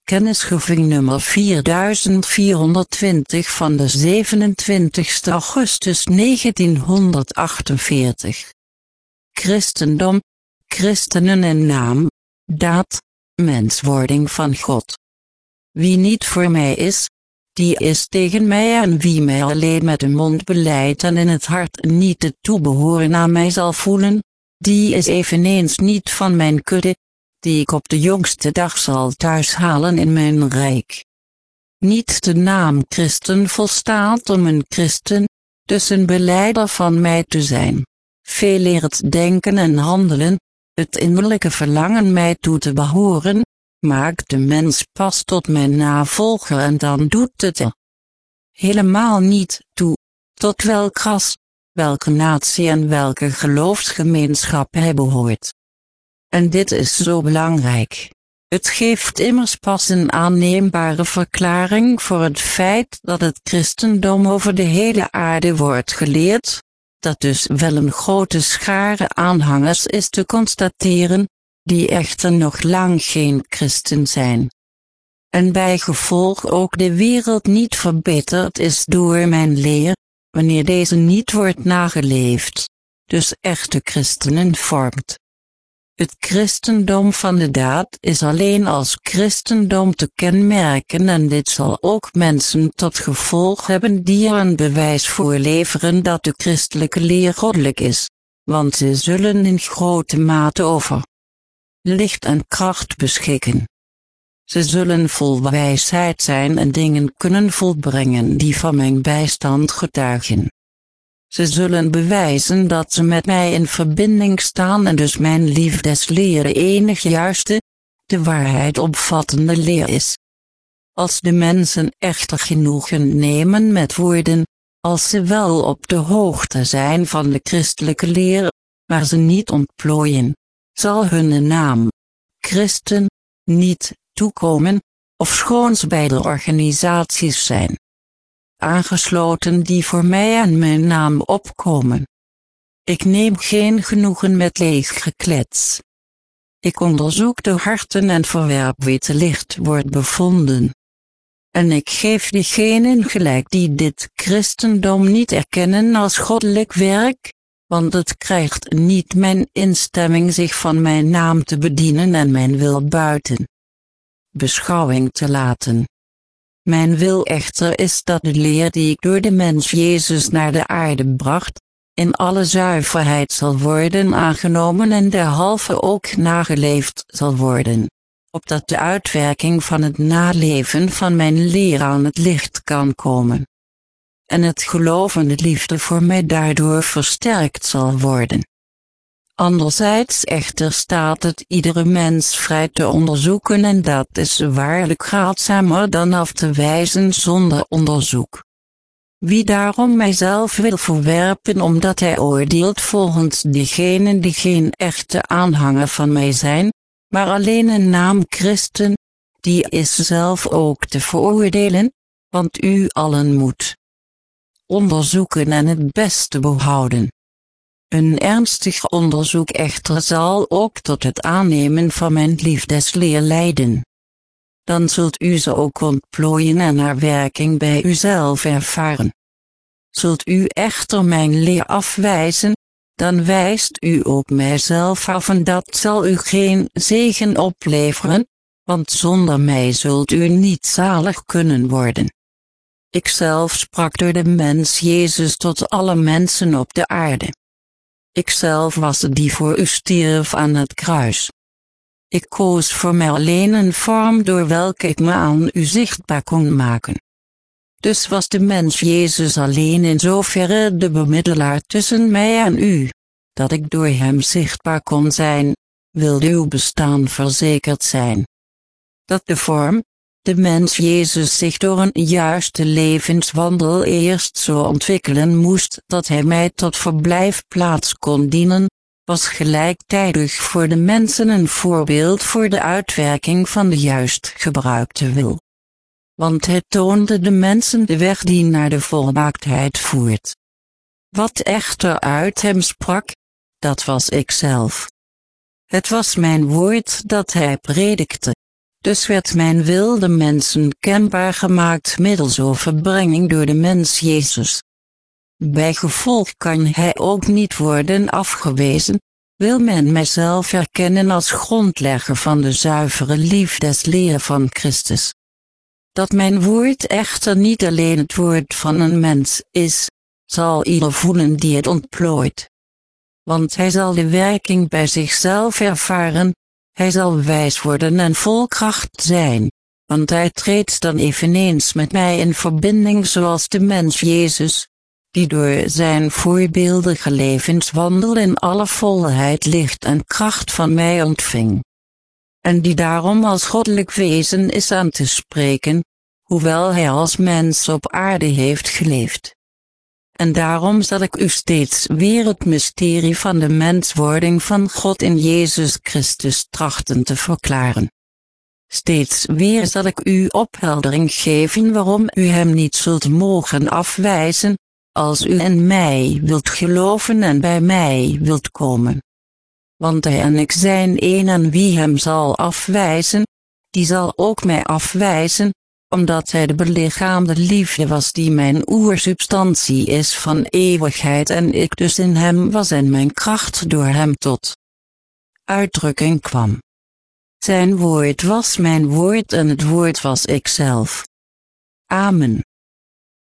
Kennisgeving nummer 4420 van de 27 augustus 1948. Christendom, christenen in naam, daad, menswording van God. Wie niet voor mij is, die is tegen mij, en wie mij alleen met de mond belijdt en in het hart niet het toebehoren aan mij zal voelen, die is eveneens niet van mijn kudde, die ik op de jongste dag zal thuishalen in mijn rijk. Niet de naam christen volstaat om een christen, dus een belijder van mij te zijn. Veeleer het denken en handelen, het innerlijke verlangen mij toe te behoren, maakt de mens pas tot mijn navolger, en dan doet het er helemaal niet toe, tot welk ras, welke natie en welke geloofsgemeenschap hij behoort. En dit is zo belangrijk. Het geeft immers pas een aanneembare verklaring voor het feit dat het christendom over de hele aarde wordt geleerd, dat dus wel een grote schare aanhangers is te constateren, die echter nog lang geen christen zijn. En bijgevolg ook de wereld niet verbeterd is door mijn leer, wanneer deze niet wordt nageleefd, dus echte christenen vormt. Het christendom van de daad is alleen als christendom te kenmerken, en dit zal ook mensen tot gevolg hebben die er een bewijs voor leveren dat de christelijke leer goddelijk is, want ze zullen in grote mate over licht en kracht beschikken. Ze zullen vol wijsheid zijn en dingen kunnen volbrengen die van mijn bijstand getuigen. Ze zullen bewijzen dat ze met mij in verbinding staan en dus mijn liefdesleer de enig juiste, de waarheid opvattende leer is. Als de mensen echter genoegen nemen met woorden, als ze wel op de hoogte zijn van de christelijke leer, maar ze niet ontplooien, zal hun naam, christen, niet toekomen, ofschoon ze bij de organisaties zijn aangesloten die voor mij en mijn naam opkomen. Ik neem geen genoegen met leeg geklets. Ik onderzoek de harten en verwerp wie te licht wordt bevonden. En ik geef diegenen gelijk die dit christendom niet erkennen als goddelijk werk, want het krijgt niet mijn instemming zich van mijn naam te bedienen en mijn wil buiten beschouwing te laten. Mijn wil echter is dat de leer die ik door de mens Jezus naar de aarde bracht, in alle zuiverheid zal worden aangenomen en derhalve ook nageleefd zal worden, opdat de uitwerking van het naleven van mijn leer aan het licht kan komen. En het geloof en de liefde voor mij daardoor versterkt zal worden. Anderzijds echter staat het iedere mens vrij te onderzoeken, en dat is waarlijk raadzamer dan af te wijzen zonder onderzoek. Wie daarom mijzelf wil verwerpen omdat hij oordeelt volgens diegenen die geen echte aanhanger van mij zijn, maar alleen een naam christen, die is zelf ook te veroordelen, want u allen moet onderzoeken en het beste behouden. Een ernstig onderzoek echter zal ook tot het aannemen van mijn liefdesleer leiden. Dan zult u ze ook ontplooien en haar werking bij uzelf ervaren. Zult u echter mijn leer afwijzen, dan wijst u ook mijzelf af, en dat zal u geen zegen opleveren, want zonder mij zult u niet zalig kunnen worden. Ikzelf sprak door de mens Jezus tot alle mensen op de aarde. Ikzelf was het die voor u stierf aan het kruis. Ik koos voor mij alleen een vorm door welke ik me aan u zichtbaar kon maken. Dus was de mens Jezus alleen in zoverre de bemiddelaar tussen mij en u, dat ik door hem zichtbaar kon zijn, wilde uw bestaan verzekerd zijn. Dat de vorm, de mens Jezus, zich door een juiste levenswandel eerst zo ontwikkelen moest dat hij mij tot verblijfplaats kon dienen, was gelijktijdig voor de mensen een voorbeeld voor de uitwerking van de juist gebruikte wil. Want hij toonde de mensen de weg die naar de volmaaktheid voert. Wat echter uit hem sprak, dat was ikzelf. Het was mijn woord dat hij predikte. Dus werd mijn wil de mensen kenbaar gemaakt middels overbrenging door de mens Jezus. Bijgevolg kan hij ook niet worden afgewezen, wil men mijzelf erkennen als grondlegger van de zuivere liefdesleer van Christus. Dat mijn woord echter niet alleen het woord van een mens is, zal ieder voelen die het ontplooit. Want hij zal de werking bij zichzelf ervaren, hij zal wijs worden en vol kracht zijn, want hij treedt dan eveneens met mij in verbinding zoals de mens Jezus, die door zijn voorbeeldige levenswandel in alle volheid licht en kracht van mij ontving. En die daarom als goddelijk wezen is aan te spreken, hoewel hij als mens op aarde heeft geleefd. En daarom zal ik u steeds weer het mysterie van de menswording van God in Jezus Christus trachten te verklaren. Steeds weer zal ik u opheldering geven waarom u hem niet zult mogen afwijzen, als u in mij wilt geloven en bij mij wilt komen. Want hij en ik zijn één en wie hem zal afwijzen, die zal ook mij afwijzen, omdat hij de belichaamde liefde was die mijn oersubstantie is van eeuwigheid en ik dus in hem was en mijn kracht door hem tot uitdrukking kwam. Zijn woord was mijn woord en het woord was ikzelf. Amen.